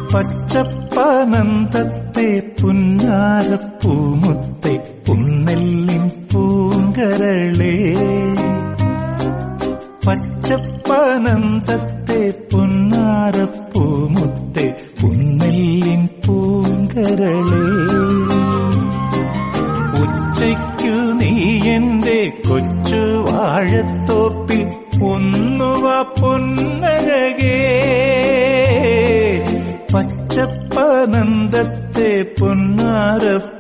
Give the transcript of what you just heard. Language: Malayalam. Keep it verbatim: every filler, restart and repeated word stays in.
പച്ചപ്പനന്തത്തെ പുന്നാരപ്പൂമുത്തെ പുന്നെല്ലിൻ പൂങ്കരളേ, പച്ചപ്പനന്തത്തെ പുന്നാരപ്പൂമുത്തെ പുന്നെല്ലിൻ പൂങ്കരളേ. ഉച്ചയ്ക്കു നീ എന്റെ കൊച്ചു വാഴത്തോപ്പിൽ ഒന്നുവ പൊന്നഴകേ, പച്ചപ്പനന്തത്തെ പൊന്നാരപ്പൂമുത്തെ